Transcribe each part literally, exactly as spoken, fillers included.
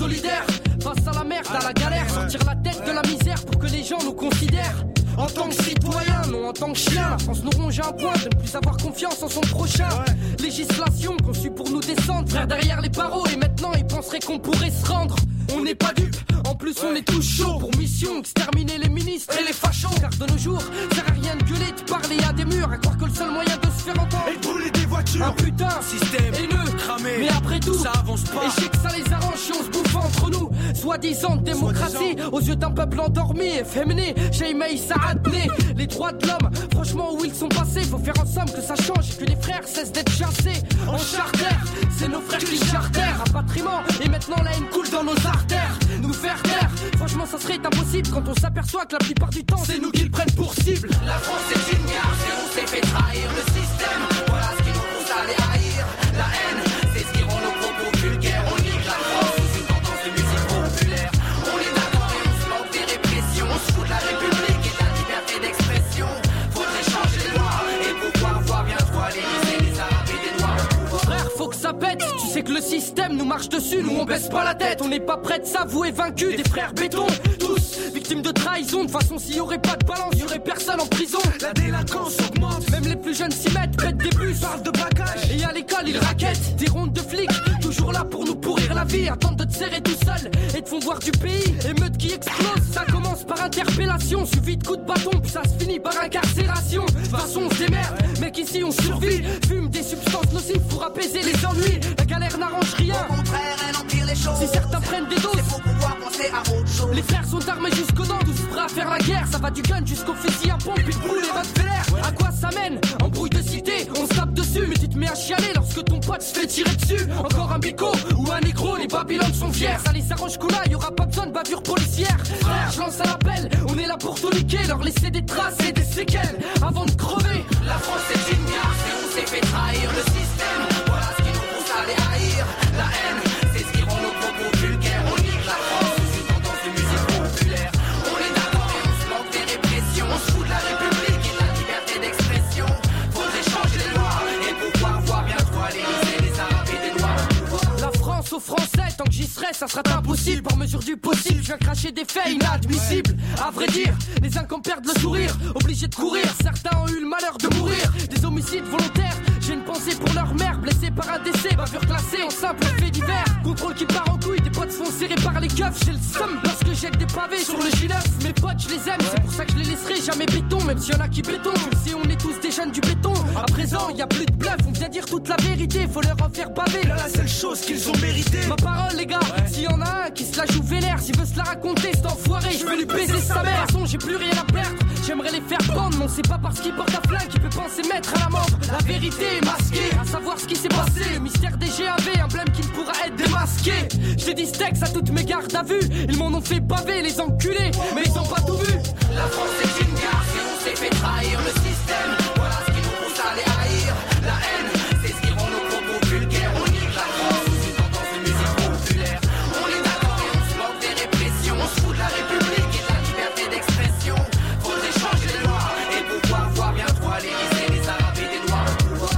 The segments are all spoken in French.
solidaire. Face à la merde, à la galère, sortir la tête de la misère pour que les gens nous considèrent. En tant que citoyen, non en tant que chien. La France nous ronge à un point de ne plus avoir confiance en son prochain. Législation conçue pour nous descendre, frère derrière les barreaux. Et maintenant ils penseraient qu'on pourrait se rendre. On n'est pas dupes, en plus on est tous chauds. Pour mission, exterminer les ministres et les fachos. Car de nos jours, sert à rien de gueuler, de parler à des murs. À croire que le seul moyen de se faire entendre et de brûler des voitures. Un putain, système haineux, cramé. Mais après tout, ça avance pas. Et je sais que ça les arrange si on se bouffe entre nous. Soi-disant démocratie, aux yeux d'un peuple endormi, efféminé. Sheimei Saadné, les droits de l'homme, franchement où ils sont passés. Faut faire en somme que ça change et que les frères cessent d'être chassés. En charter, c'est nos frères qui chartèrent. Rapatriement, et maintenant la haine coule dans nos artères. Nous faire taire, franchement ça serait impossible quand on s'aperçoit que la plupart du temps c'est nous qui le prennent pour cible. La France est une gare et on s'est fait trahir le système. Voilà ce qui nous pousse à les haïr. La haine, c'est ce qui rend nos propos vulgaires. On nique la France sous une tendance de musique populaire. On est d'accord et on se moque des répressions. On se fout de la République et de la liberté d'expression. Faudrait changer les lois et pouvoir voir bientôt à l'Élysée les Arabes et des Noirs. Frère, faut que ça pète. Tu sais que le système nous marche dessus. Nous on baisse pas la tête. On n'est pas prêts de s'avouer vaincus. Des frères béton, tous victimes de trahison. De façon, s'il y aurait pas de balance, y aurait personne en prison. La délinquance augmente. Même les plus jeunes s'y mettent, pètent des bus, parlent de bagages. Et à l'école ils raquettent. Des rondes de flics, toujours là pour nous pourrir la vie. Attendent de te serrer tout seul et te font voir du pays. Émeute qui explose, ça commence par interpellation. Suivi de coups de bâton, puis ça se finit par incarcération. De toute façon on se démerde, mec ici on survit. Fume des substances nocives pour apaiser les ennuis. La galère n'arrange rien. Au contraire, elle empire les choses. Si certains prennent des doses, c'est pour pouvoir penser à autre chose. Les frères sont armés jusqu'aux dents, tous prêts à faire la guerre. Ça va du gun jusqu'au fusil à pompe, puis boule et Rottweiler. À quoi ça mène? Embrouille de cité, on se tape dessus. Mais tu te mets à chialer lorsque ton pote se fait tirer dessus. Encore un bico ou un négro, les Babylone sont fiers. Ça les arrange qu'on a, y'aura pas besoin de bavure policière. Frère, je lance un appel, on est là pour tout niquer. Leur laisser des traces et des séquelles avant de crever. La France est une gare et on s'est fait trahir le système. Voilà ce qui nous pousse à les haïr. La haine, c'est ce qui rend nos propos vulgaires. On nique la France sous une tendance de musique populaire. On est d'accord et on se moque des répressions. On se fout de la République et de la liberté d'expression. Faudrait changer les lois et pouvoir voir bientôt à l'Élysée les Arabes et des Noirs. La France aux Français, tant que j'y serai, ça sera impossible. Par mesure du possible, je viens cracher des faits inadmissibles. À vrai dire, les uns qu'on perdent le sourire, obligés de courir. Certains ont eu le malheur de mourir. Des homicides volontaires, j'ai une pensée pour leur mère. Blessée par un décès, bavure classée en simple fait divers. Contrôle qui part en couille, des potes se font serrer par les keufs. J'ai le seum lorsque jette des pavés sur le J neuf. Mes potes, je les aime, c'est pour ça que je les laisserai jamais béton. Même s'il y en a qui béton, si on est tous des jeunes du béton. À présent, y a plus de bluff, on vient dire toute la vérité. Faut leur en faire baver. La seule chose qu'ils ont mérité. Ma parole les gars, ouais. S'il y en a un qui se la joue vénère, s'il veut se la raconter cet enfoiré, je vais lui baiser sa mère. De toute façon j'ai plus rien à perdre, j'aimerais les faire prendre. Mais on sait pas parce qu'il porte un flingue qu'il peut penser mettre à l'amende. La vérité est masquée, à savoir ce qui s'est passé. Le mystère des G A V, emblème qui ne pourra être démasqué. J'ai dit steaks à toutes mes gardes à vue. Ils m'en ont fait baver les enculés, mais ils ont pas tout vu. La France est une gare et on s'est fait trahir le système. Voilà ce qui nous pousse à les haïr. La haine, c'est ce qui rend nos propos vulgaires. On nique la France sous une tendance de musique populaire. On est d'accord et on se moque des répressions. On se fout de la République et de la liberté d'expression. Faudrait changer les lois et pouvoir voir bientôt à l'Élysée les Arabes et des Noirs.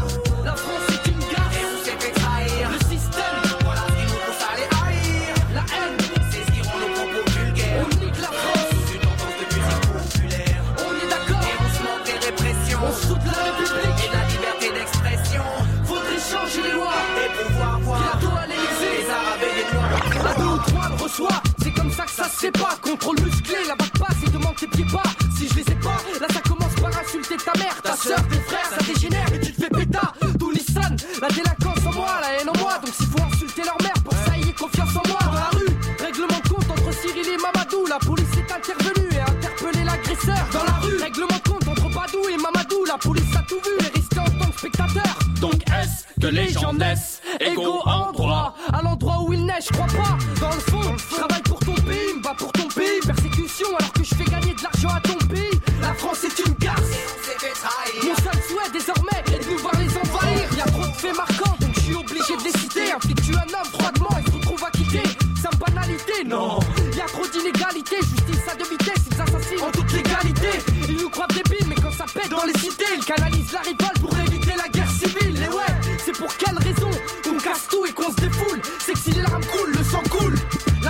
La France est une gare et on s'est fait trahir le système. Voilà ce qui nous pousse à les haïr. La haine, c'est ce qui rend nos propos vulgaires. on nique la France sous une tendance de musique populaire. On est d'accord et on se moque des répressions. On se fout de la République et de la liberté d'expression. Faudrait changer les lois et pouvoir voir bientôt à l'Élysée les Arabes et les Noirs. À deux ou trois le reçoit, c'est comme ça que ça se fait pas. Contrôle musclé, la batte passe et demande tes pieds pas. Si je les ai pas, là ça commence par insulter ta mère, ta soeur, tes frères, ça dégénère et tu te fais péta. D'où Nissan, la délinquance en moi, la haine en moi. Donc s'il faut insulter leur mère pour ça y ait confiance en moi. Dans la rue, règlement de compte entre Cyril et Mamadou. La police est intervenue et a interpellé l'agresseur. Dans la rue, règlement de compte entre Badou et Mamadou. La police a tout vu et resté en tant que spectateur. Donc est-ce que les gens naissent égaux en droit? À l'endroit où ils naissent, je crois pas. Dans le fond, je travaille pour ton pays, me bats pour ton pays. Persécution alors que je fais gagner de l'argent à ton pays. La France est une garce. Mon seul souhait désormais est de nous voir les envahir. Y'a trop de faits marquants donc je suis obligé de les citer. Un flic tue un homme froidement et se retrouve acquitté. Sans banalité, non. Y'a trop d'inégalités, justice à deux vitesses, ils assassinent en toute légalité. Ils nous croient débiles mais quand ça pète dans les cités, ils canalisent la révolte pour éviter la guerre civile. Et ouais, c'est pour quelle raison qu'on casse tout et qu'on se défoule? C'est que si les larmes coulent, le sang coule.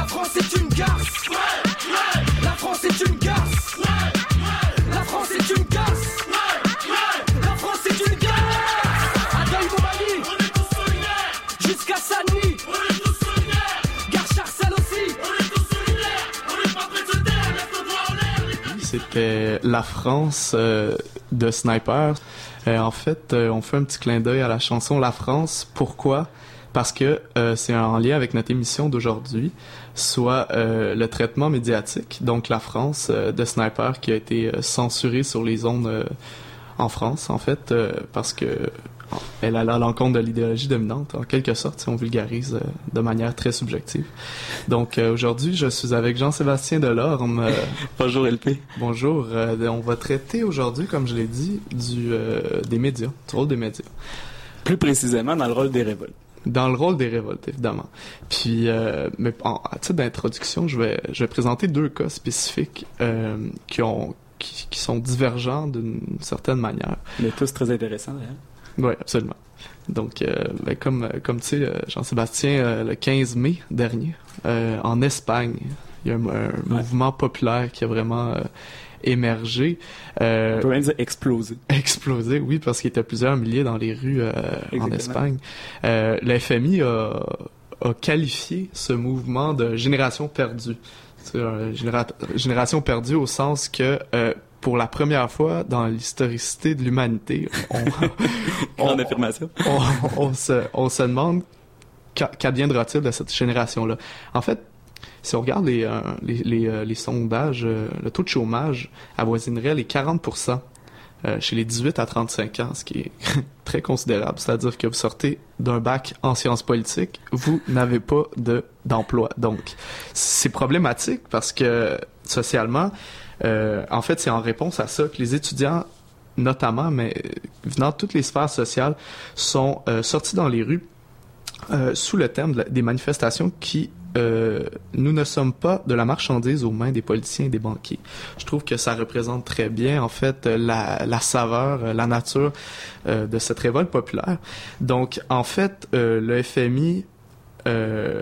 La France est une garce. Ouais, ouais. La France est une garce. Ouais, ouais. La France est une garce. Ouais, ouais. La France est une garce. À Deuil-Montmagny, on est tous solidaires. Jusqu'à Saint-Denis, on est tous solidaires. Gare Charcel aussi, on est tous solidaires. On est pas prêts de se taire, lève ton doigt en l'air. C'était La France euh, de Sniper. Euh, en fait, euh, on fait un petit clin d'œil à la chanson La France. Pourquoi? Parce que euh, c'est en lien avec notre émission d'aujourd'hui, soit euh, le traitement médiatique. Donc La France euh, de Sniper qui a été euh, censurée sur les ondes euh, en France, en fait, euh, parce que euh, elle allait à l'encontre de l'idéologie dominante. En quelque sorte, si on vulgarise euh, de manière très subjective. Donc euh, aujourd'hui, je suis avec Jean-Sébastien Delorme. Euh, Bonjour L P. Bonjour. Euh, on va traiter aujourd'hui, comme je l'ai dit, du euh, des médias, du rôle des médias. Plus précisément dans le rôle des révoltes. Dans le rôle des révoltes, évidemment. Puis, euh, mais en, à titre d'introduction, je vais, je vais présenter deux cas spécifiques euh, qui ont, qui, qui sont divergents d'une certaine manière. Mais tous très intéressants, d'ailleurs. Oui, absolument. Donc, euh, ben, comme, comme tu sais, Jean-Sébastien, euh, le quinze mai dernier, euh, en Espagne, il y a un, un ouais. mouvement populaire qui a vraiment euh, émergé. Euh, On peut même dire exploser. Explosé, oui, parce qu'il y était plusieurs milliers dans les rues euh, en Espagne. Euh, le F M I a, a qualifié ce mouvement de génération perdue. C'est une généra- génération perdue au sens que euh, pour la première fois dans l'historicité de l'humanité, on, Grande affirmation. On, on, on, se, on se demande qu'adviendra-t-il de cette génération-là. En fait, si on regarde les, euh, les, les, euh, les sondages, euh, le taux de chômage avoisinerait les quarante pour cent euh, chez les dix-huit à trente-cinq ans, ce qui est très considérable. C'est-à-dire que vous sortez d'un bac en sciences politiques, vous n'avez pas de, d'emploi. Donc, c'est problématique parce que, socialement, euh, en fait, c'est en réponse à ça que les étudiants, notamment, mais venant de toutes les sphères sociales, sont euh, sortis dans les rues euh, sous le thème de la, des manifestations qui Euh, nous ne sommes pas de la marchandise aux mains des politiciens et des banquiers. Je trouve que ça représente très bien, en fait, la, la saveur, la nature euh, de cette révolte populaire. Donc, en fait, euh, le F M I, euh,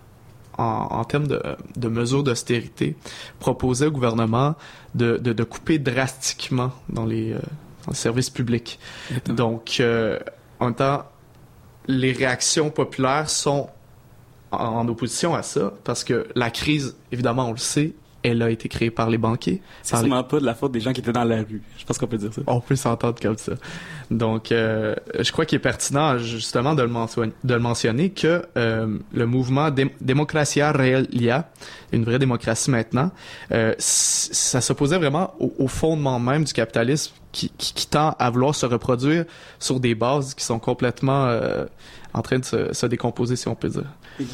en, en termes de, de mesures d'austérité, proposait au gouvernement de, de, de couper drastiquement dans les, euh, dans les services publics. Exactement. Donc, euh, en même temps, les réactions populaires sont en opposition à ça, parce que la crise, évidemment, on le sait, elle a été créée par les banquiers. C'est sûrement les... pas de la faute des gens qui étaient dans la rue. Je pense qu'on peut dire ça. On peut s'entendre comme ça. Donc, euh, je crois qu'il est pertinent, justement, de le, mentionner, de le mentionner que euh, le mouvement Dé- Democracia Realia, une vraie démocratie maintenant, euh, ça s'opposait vraiment au, au fondement même du capitalisme qui, qui, qui tend à vouloir se reproduire sur des bases qui sont complètement euh, en train de se, se décomposer, si on peut dire.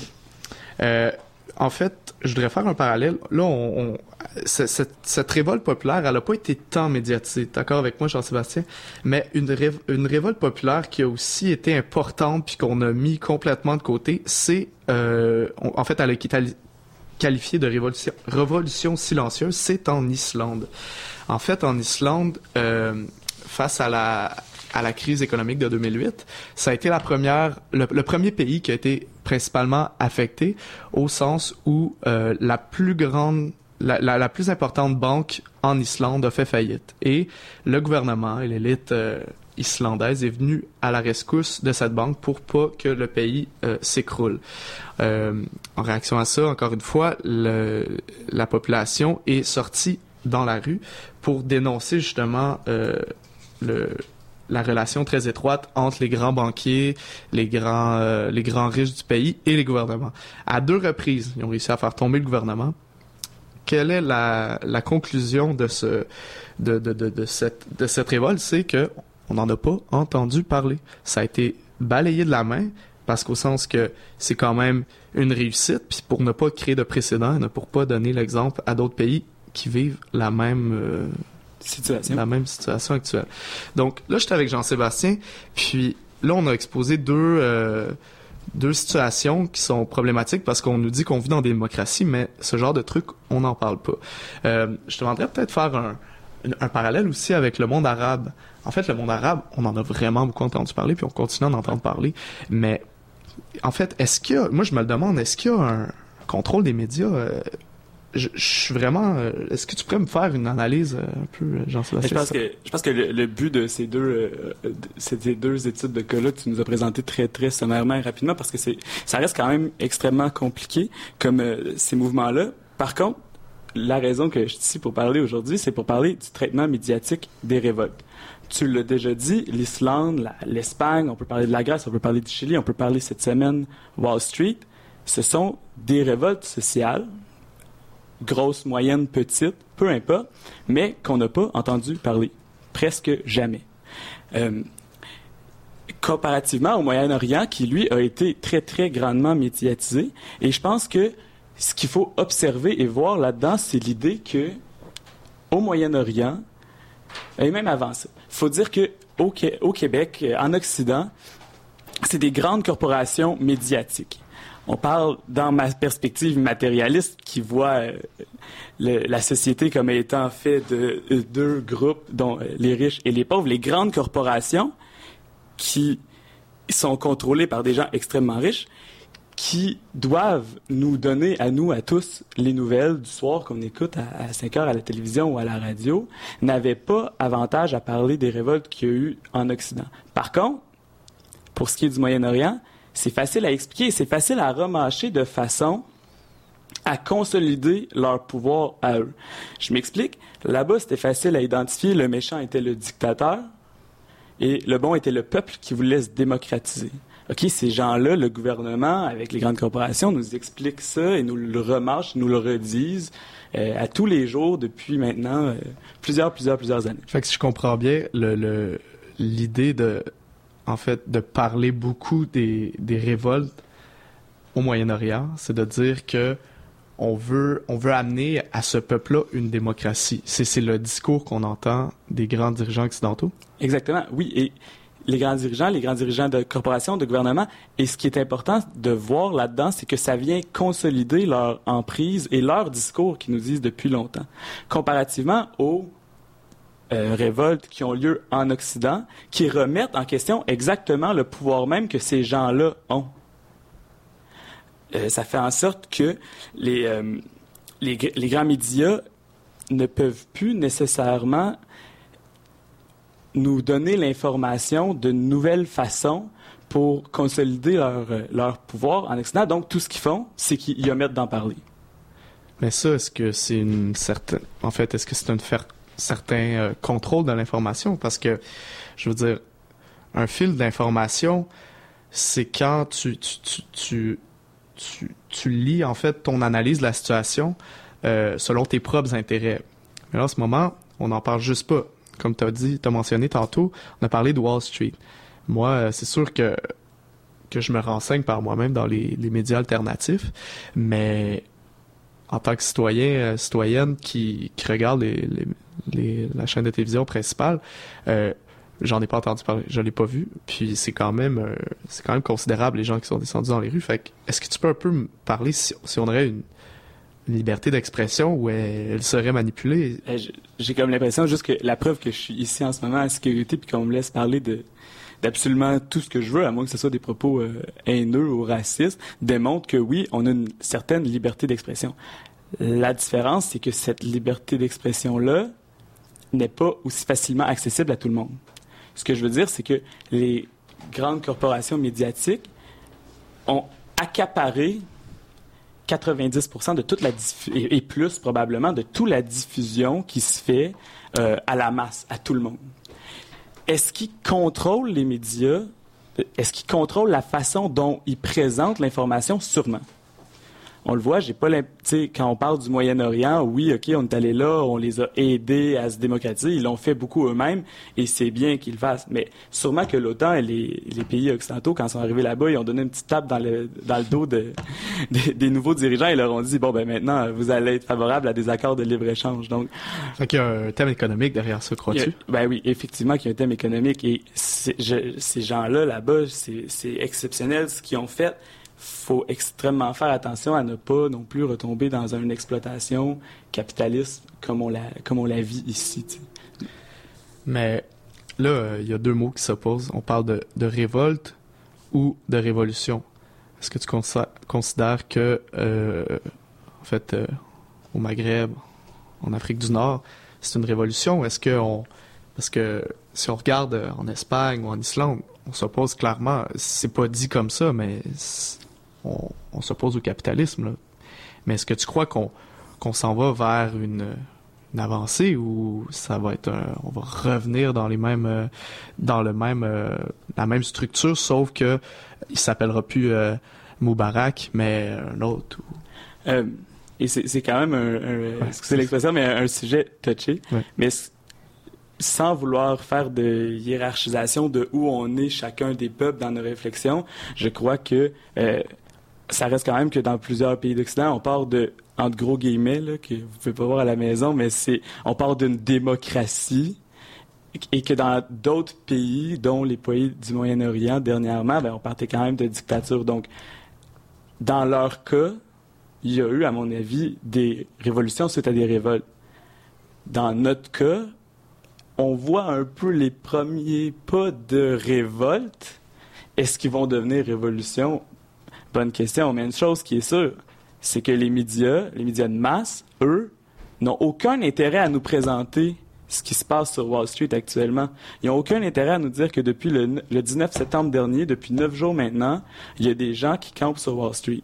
Euh, en fait, je voudrais faire un parallèle. Là, on, on, cette, cette révolte populaire, elle n'a pas été tant médiatisée. D'accord avec moi, Jean-Sébastien? Mais une, ré, une révolte populaire qui a aussi été importante puis qu'on a mis complètement de côté, c'est... Euh, on, en fait, elle a été qualifiée de révolution, révolution silencieuse, c'est en Islande. En fait, en Islande, euh, face à la... à la crise économique de deux mille huit, ça a été la première, le, le premier pays qui a été principalement affecté au sens où euh, la plus grande, la, la, la plus importante banque en Islande a fait faillite. Et le gouvernement et l'élite euh, islandaise est venue à la rescousse de cette banque pour pas que le pays euh, s'écroule. Euh, en réaction à ça, encore une fois, le, la population est sortie dans la rue pour dénoncer justement euh, le la relation très étroite entre les grands banquiers, les grands, euh, les grands riches du pays et les gouvernements. À deux reprises, ils ont réussi à faire tomber le gouvernement. Quelle est la, la conclusion de ce, de, de, de, de cette, de cette révolte? C'est que on n'en a pas entendu parler. Ça a été balayé de la main parce qu'au sens que c'est quand même une réussite, puis pour ne pas créer de précédent, ne pour pas donner l'exemple à d'autres pays qui vivent la même euh, situation. La même situation actuelle. Donc là, j'étais avec Jean-Sébastien, puis là, on a exposé deux, euh, deux situations qui sont problématiques parce qu'on nous dit qu'on vit dans des démocraties, mais ce genre de truc, on n'en parle pas. Euh, je te demanderais peut-être faire un, un parallèle aussi avec le monde arabe. En fait, le monde arabe, on en a vraiment beaucoup entendu parler, puis on continue à en entendre parler, mais en fait, est-ce qu'il y a, moi je me le demande, est-ce qu'il y a un, contrôle des médias, euh, je, je suis vraiment... Euh, est-ce que tu pourrais me faire une analyse euh, un peu, Jean-Sébastien? Je pense que, je pense que le, le but de ces deux, euh, de ces deux études de cas-là que tu nous as présentées très, très sommairement et rapidement, parce que c'est, ça reste quand même extrêmement compliqué, comme euh, ces mouvements-là. Par contre, la raison que je suis ici pour parler aujourd'hui, c'est pour parler du traitement médiatique des révoltes. Tu l'as déjà dit, l'Islande, la, l'Espagne, on peut parler de la Grèce, on peut parler du Chili, on peut parler cette semaine Wall Street. Ce sont des révoltes sociales, grosses, moyennes, petites, peu importe, mais qu'on n'a pas entendu parler, presque jamais. Euh, comparativement au Moyen-Orient, qui lui a été très, très grandement médiatisé, et je pense que ce qu'il faut observer et voir là-dedans, c'est l'idée que au Moyen-Orient, et même avant ça, il faut dire que au, au Québec, en Occident, c'est des grandes corporations médiatiques. On parle, dans ma perspective matérialiste, qui voit euh, le, la société comme étant faite de euh, deux groupes, dont euh, les riches et les pauvres, les grandes corporations qui sont contrôlées par des gens extrêmement riches, qui doivent nous donner, à nous, à tous, les nouvelles du soir qu'on écoute à, à cinq heures à la télévision ou à la radio, n'avaient pas avantage à parler des révoltes qu'il y a eu en Occident. Par contre, pour ce qui est du Moyen-Orient, c'est facile à expliquer, c'est facile à remâcher de façon à consolider leur pouvoir à eux. Je m'explique. Là-bas, c'était facile à identifier. Le méchant était le dictateur et le bon était le peuple qui voulait se démocratiser. OK, ces gens-là, le gouvernement, avec les grandes corporations, nous expliquent ça et nous le remâchent, nous le redisent euh, à tous les jours depuis maintenant euh, plusieurs, plusieurs, plusieurs années. Fait que si je comprends bien, le, le, l'idée de, en fait, de parler beaucoup des, des révoltes au Moyen-Orient, c'est de dire que on veut, on veut amener à ce peuple-là une démocratie. C'est, c'est le discours qu'on entend des grands dirigeants occidentaux? Exactement, oui. Et les grands dirigeants, les grands dirigeants de corporations, de gouvernements. Et ce qui est important de voir là-dedans, c'est que ça vient consolider leur emprise et leur discours qu'ils nous disent depuis longtemps. Comparativement aux euh, révoltes qui ont lieu en Occident, qui remettent en question exactement le pouvoir même que ces gens-là ont. Euh, ça fait en sorte que les, euh, les, les grands médias ne peuvent plus nécessairement nous donner l'information de nouvelles façons pour consolider leur, leur pouvoir en Occident. Donc, tout ce qu'ils font, c'est qu'ils y omettent d'en parler. Mais ça, est-ce que c'est une certaine... En fait, est-ce que c'est un fer... certain euh, contrôle de l'information? Parce que, je veux dire, un fil d'information, c'est quand tu, tu, tu, tu, tu, tu lis, en fait, ton analyse de la situation euh, selon tes propres intérêts. Mais là, en ce moment, on n'en parle juste pas. Comme tu as dit, tu as mentionné tantôt, on a parlé de Wall Street. Moi, c'est sûr que, que je me renseigne par moi-même dans les, les médias alternatifs, mais en tant que citoyen, euh, citoyenne qui, qui regarde les, les, les, la chaîne de télévision principale, euh, j'en ai pas entendu parler, je l'ai pas vu, puis c'est quand même euh, c'est quand même considérable les gens qui sont descendus dans les rues. Fait que, est-ce que tu peux un peu me parler si, si on aurait une une liberté d'expression où elle, elle serait manipulée? J'ai comme l'impression juste que la preuve que je suis ici en ce moment à sécurité puis qu'on me laisse parler de d'absolument tout ce que je veux, à moins que ce soit des propos euh, haineux ou racistes, démontre que oui, on a une certaine liberté d'expression. La différence, c'est que cette liberté d'expression-là n'est pas aussi facilement accessible à tout le monde. Ce que je veux dire, c'est que les grandes corporations médiatiques ont accaparé quatre-vingt-dix pour cent de toute la diffu- et plus probablement de toute la diffusion qui se fait euh, à la masse, à tout le monde. Est-ce qu'ils contrôlent les médias? Est-ce qu'ils contrôlent la façon dont ils présentent l'information? Sûrement. On le voit, j'ai pas l'imp... t'sais, quand on parle du Moyen-Orient, oui, OK, on est allé là, on les a aidés à se démocratiser, ils l'ont fait beaucoup eux-mêmes, et c'est bien qu'ils le fassent. Mais sûrement que l'OTAN et les, les pays occidentaux, quand ils sont arrivés là-bas, ils ont donné une petite tape dans le, dans le dos de, de, des nouveaux dirigeants et leur ont dit, bon, ben maintenant, vous allez être favorable à des accords de libre-échange. Donc, fait qu'il y a un thème économique derrière ça, crois-tu? A, ben oui, effectivement qu'il y a un thème économique, et je, ces gens-là, là-bas, c'est, c'est exceptionnel ce qu'ils ont fait. Faut extrêmement faire attention à ne pas non plus retomber dans une exploitation capitaliste comme on la, comme on la vit ici. T'sais. Mais là, il euh, y a deux mots qui s'opposent. On parle de, de révolte ou de révolution. est-ce que tu considères, considères que, euh, en fait, euh, au Maghreb, en Afrique du Nord, c'est une révolution? Est-ce que on, parce que si on regarde en Espagne ou en Islande, on s'oppose clairement, c'est pas dit comme ça, mais on, on s'oppose au capitalisme, là. Mais est-ce que tu crois qu'on, qu'on s'en va vers une, une avancée ou ça va être un, on va revenir dans les mêmes, euh, dans le même, euh, la même structure, sauf que il s'appellera plus euh, Moubarak, mais un autre? Ou... Euh, et c'est, c'est quand même un, un ouais, excusez l'expression, mais un, un sujet touché. Ouais. Mais sans vouloir faire de hiérarchisation de où on est chacun des peuples dans nos réflexions, je crois que euh, ça reste quand même que dans plusieurs pays d'Occident, on part de, entre gros guillemets, là, que vous pouvez pas voir à la maison, mais c'est, on part d'une démocratie et que dans d'autres pays, dont les pays du Moyen-Orient dernièrement, ben, on partait quand même de dictature. Donc, dans leur cas, il y a eu, à mon avis, des révolutions suite à des révoltes. Dans notre cas, on voit un peu les premiers pas de révolte. Est-ce qu'ils vont devenir révolution? Bonne question. Mais une chose qui est sûre, c'est que les médias, les médias de masse, eux, n'ont aucun intérêt à nous présenter ce qui se passe sur Wall Street actuellement. Ils n'ont aucun intérêt à nous dire que depuis le, le dix-neuf septembre dernier, depuis neuf jours maintenant, il y a des gens qui campent sur Wall Street.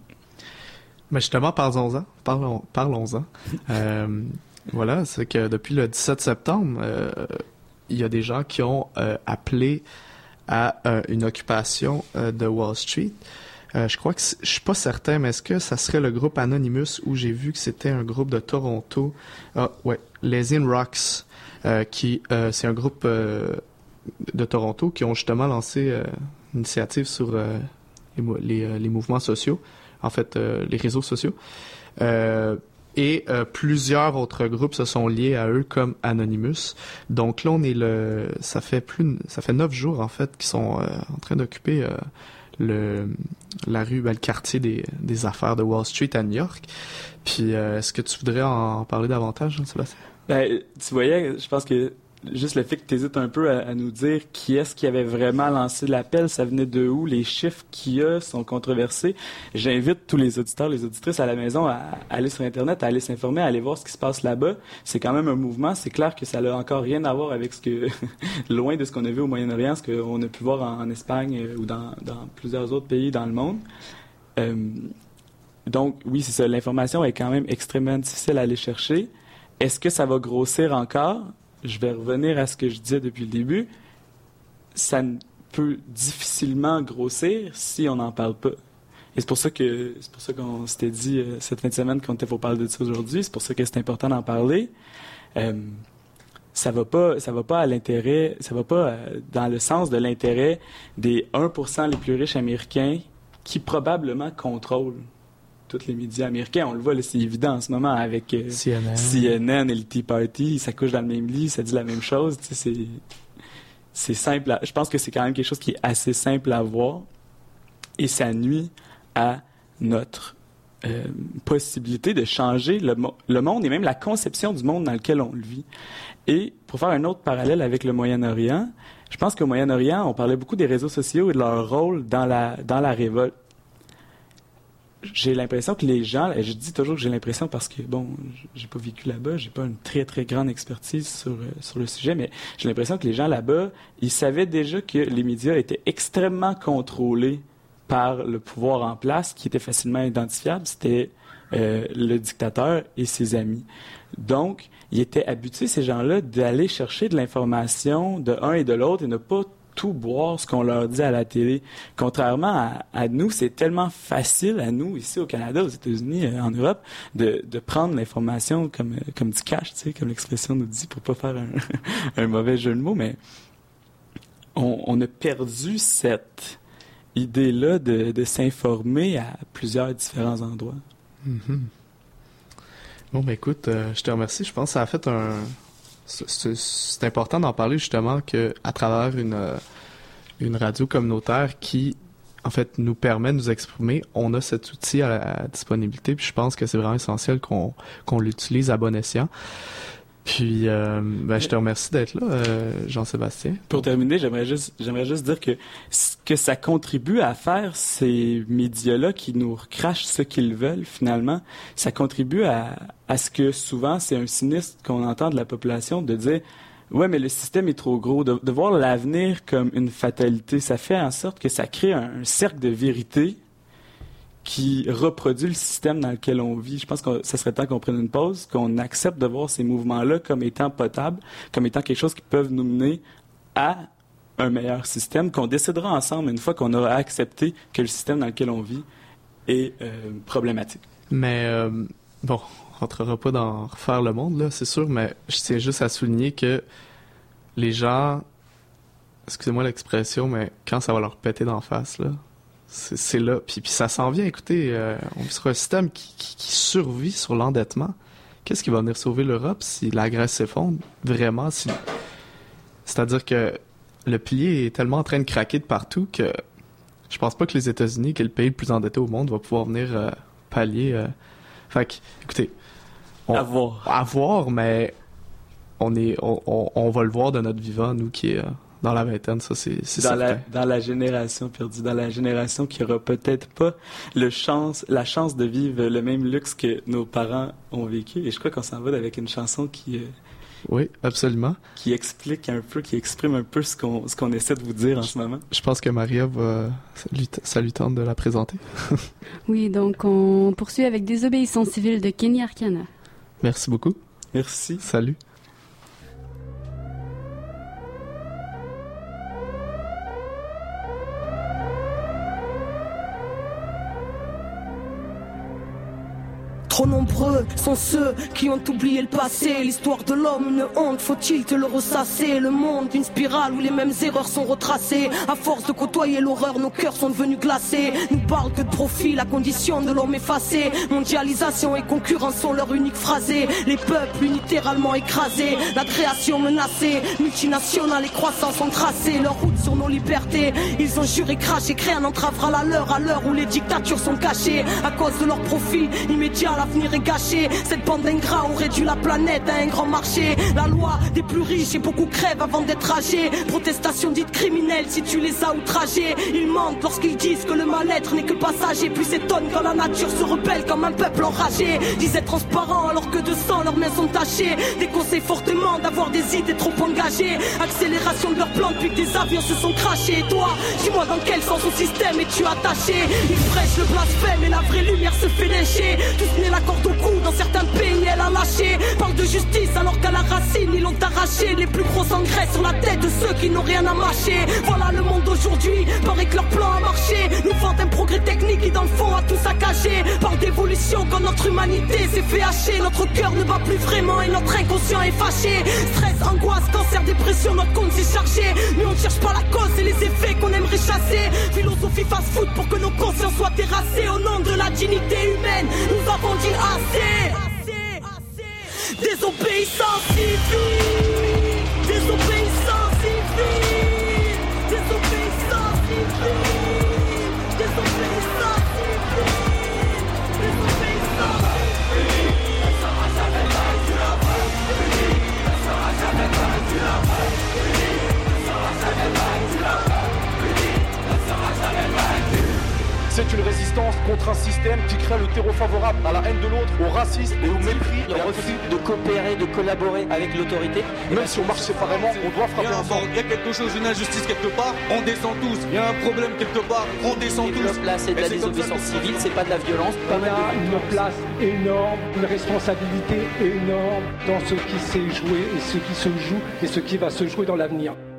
Mais justement, parlons-en. Parlons, parlons-en. euh, voilà, c'est que depuis le dix-sept septembre, euh, il y a des gens qui ont euh, appelé à euh, une occupation euh, de Wall Street. Euh, je crois que je suis pas certain, mais est-ce que ça serait le groupe Anonymous où j'ai vu que c'était un groupe de Toronto? Ah, ouais, les In Rocks, euh, qui euh, c'est un groupe euh, de Toronto qui ont justement lancé euh, une initiative sur euh, les, les, euh, les mouvements sociaux, en fait, euh, les réseaux sociaux. Euh, et euh, plusieurs autres groupes se sont liés à eux comme Anonymous. Donc là, on est le, ça fait plus, ça fait neuf jours en fait qu'ils sont euh, en train d'occuper euh, le, la rue, ben, le quartier des, des affaires de Wall Street à New York. Puis, euh, est-ce que tu voudrais en parler davantage, Jean-Sébastien? Ben, tu voyais, je pense que juste le fait que tu hésites un peu à, à nous dire qui est-ce qui avait vraiment lancé l'appel, ça venait de où, les chiffres qu'il y a sont controversés. J'invite tous les auditeurs, les auditrices à la maison à, à aller sur Internet, à aller s'informer, à aller voir ce qui se passe là-bas. C'est quand même un mouvement. C'est clair que ça n'a encore rien à voir avec ce que, loin de ce qu'on a vu au Moyen-Orient, ce qu'on a pu voir en, en Espagne euh, ou dans, dans plusieurs autres pays dans le monde. Euh, donc, oui, c'est ça. L'information est quand même extrêmement difficile à aller chercher. Est-ce que ça va grossir encore? Je vais revenir à ce que je disais depuis le début. Ça ne peut difficilement grossir si on n'en parle pas. Et c'est pour ça que c'est pour ça qu'on s'était dit euh, cette fin de semaine qu'on était pour parler de ça aujourd'hui. C'est pour ça que c'est important d'en parler. Euh, ça va pas, ça va pas à l'intérêt, ça va pas euh, dans le sens de l'intérêt des un pour cent les plus riches américains qui probablement contrôlent tous les médias américains. On le voit, là, c'est évident en ce moment avec euh, C N N. C N N et le Tea Party. Ça couche dans le même lit, ça dit la même chose. Tu sais, c'est, c'est simple. À, je pense que c'est quand même quelque chose qui est assez simple à voir et ça nuit à notre euh, possibilité de changer le, mo- le monde et même la conception du monde dans lequel on le vit. Et pour faire un autre parallèle avec le Moyen-Orient, je pense qu'au Moyen-Orient, on parlait beaucoup des réseaux sociaux et de leur rôle dans la, dans la révolte. J'ai l'impression que les gens, et je dis toujours que j'ai l'impression parce que, bon, j'ai pas vécu là-bas, j'ai pas une très, très grande expertise sur, euh, sur le sujet, mais j'ai l'impression que les gens là-bas, ils savaient déjà que les médias étaient extrêmement contrôlés par le pouvoir en place, qui était facilement identifiable, c'était euh, le dictateur et ses amis. Donc, ils étaient habitués, ces gens-là, d'aller chercher de l'information de un et de l'autre et ne pas tout boire ce qu'on leur dit à la télé. Contrairement à, à nous, c'est tellement facile à nous, ici au Canada, aux États-Unis, euh, en Europe, de, de prendre l'information comme, comme du cash, tu sais, comme l'expression nous dit, pour pas faire un, un mauvais jeu de mots, mais on, on a perdu cette idée-là de, de s'informer à plusieurs différents endroits. Mm-hmm. Bon, ben écoute, euh, je te remercie. Je pense que ça a fait un... C'est, c'est important d'en parler justement que à travers une euh, une radio communautaire qui en fait nous permet de nous exprimer, on a cet outil à la à disponibilité, puis je pense que c'est vraiment essentiel qu'on qu'on l'utilise à bon escient. Puis, euh, ben, je te remercie d'être là, euh, Jean-Sébastien. Pour terminer, j'aimerais juste, j'aimerais juste dire que ce que ça contribue à faire, ces médias-là qui nous crachent ce qu'ils veulent, finalement, ça contribue à, à ce que souvent, c'est un cynisme qu'on entend de la population de dire « Ouais, mais le système est trop gros », de, de voir l'avenir comme une fatalité. Ça fait en sorte que ça crée un, un cercle de vérité qui reproduit le système dans lequel on vit. Je pense que ça serait temps qu'on prenne une pause, qu'on accepte de voir ces mouvements-là comme étant potables, comme étant quelque chose qui peut nous mener à un meilleur système, qu'on décidera ensemble une fois qu'on aura accepté que le système dans lequel on vit est euh, problématique. Mais, euh, bon, on rentrera pas dans refaire le monde, là, c'est sûr, mais je tiens juste à souligner que les gens, excusez-moi l'expression, mais quand ça va leur péter d'en face, là, C'est, c'est là. Puis, puis ça s'en vient. Écoutez, euh, on vit sur un système qui, qui, qui survit sur l'endettement. Qu'est-ce qui va venir sauver l'Europe si la Grèce s'effondre? Vraiment, si... C'est-à-dire que le pilier est tellement en train de craquer de partout que je pense pas que les États-Unis, qui est le pays le plus endetté au monde, va pouvoir venir euh, pallier. Euh... Fait que, écoutez... On... À voir. À voir, mais on, est, on, on, on va le voir de notre vivant, nous qui est... Euh... Dans la vingtaine, ça, c'est, c'est dans certain. La, dans la génération perdue, dans la génération qui aura peut-être pas le chance, la chance de vivre le même luxe que nos parents ont vécu. Et je crois qu'on s'en va avec une chanson qui... Euh, oui, absolument. Qui explique un peu, qui exprime un peu ce qu'on, ce qu'on essaie de vous dire en ce moment. Je pense que Maria va... Ça lui tente de la présenter. Oui, donc on poursuit avec Désobéissance civile de Kenny Arcana. Merci beaucoup. Merci. Salut. Trop nombreux sont ceux qui ont oublié le passé. L'histoire de l'homme, une honte, faut-il te le ressasser? Le monde, une spirale où les mêmes erreurs sont retracées. À force de côtoyer l'horreur, nos cœurs sont devenus glacés. Nous parlent que de profit, la condition de l'homme effacée. Mondialisation et concurrence sont leur unique phrasé. Les peuples littéralement écrasés, la création menacée. Multinationales et croissance ont tracé leur route sur nos libertés. Ils ont juré, craché, créé un entravera la leur à l'heure où les dictatures sont cachées. À cause de leur profit immédiat, l'avenir est gâché. Cette bande d'ingrats ont réduit la planète à un grand marché. La loi des plus riches et beaucoup crèvent avant d'être âgés. Protestation dite criminelle si tu les as outragés. Ils mentent lorsqu'ils disent que le mal-être n'est que passager. Puis s'étonnent quand la nature se rebelle comme un peuple enragé. Disaient transparents alors que de sang leurs mains sont tachées. Déconseillent fortement d'avoir des idées trop engagées. Accélération de leurs plans depuis que des avions se sont crachés. Et toi, dis-moi dans quel sens au système es-tu attaché? Ils prêchent le blasphème et la vraie lumière se fait lécher. Tous nés la corde au cou, dans certains pays elle a lâché. Parle de justice alors qu'à la racine ils l'ont arraché. Les plus gros engrais sur la tête de ceux qui n'ont rien à mâcher. Voilà le monde d'aujourd'hui, paraît que leur plan a marché. Nous vantent un progrès technique qui dans le fond a tout saccagé. Parle d'évolution quand notre humanité s'est fait hacher. Notre cœur ne bat plus vraiment et notre inconscient est fâché. Stress, angoisse, cancer, dépression, notre compte s'est chargé. Mais on ne cherche pas la cause et les effets qu'on aimerait chasser. Philosophie fast-food pour que nos consciences soient terrassées. Au nom de la dignité humaine, nous avons dit assez, assez, assez. Désobéissance civile, désobéissance civile, désobéissance civile, désobéissance civile, désobéissance civile. Elle sera jamais vaincue, la vraie. Elle sera jamais vaincue, la vraie. Elle sera jamais vaincue, la vraie. Elle sera jamais vaincue. C'est une résistance contre un système qui crée le terreau favorable à la haine de l'autre, au racisme et au mépris. Le refus de coopérer, de collaborer avec l'autorité. Même si on marche séparément, on doit frapper ensemble. Il y a quelque chose, une injustice quelque part, on descend tous. Il y a un problème quelque part, on descend tous. Là, c'est de la désobéissance civile, c'est pas de la violence. On a une place énorme, une responsabilité énorme dans ce qui s'est joué et ce qui se joue et ce qui va se jouer dans l'avenir.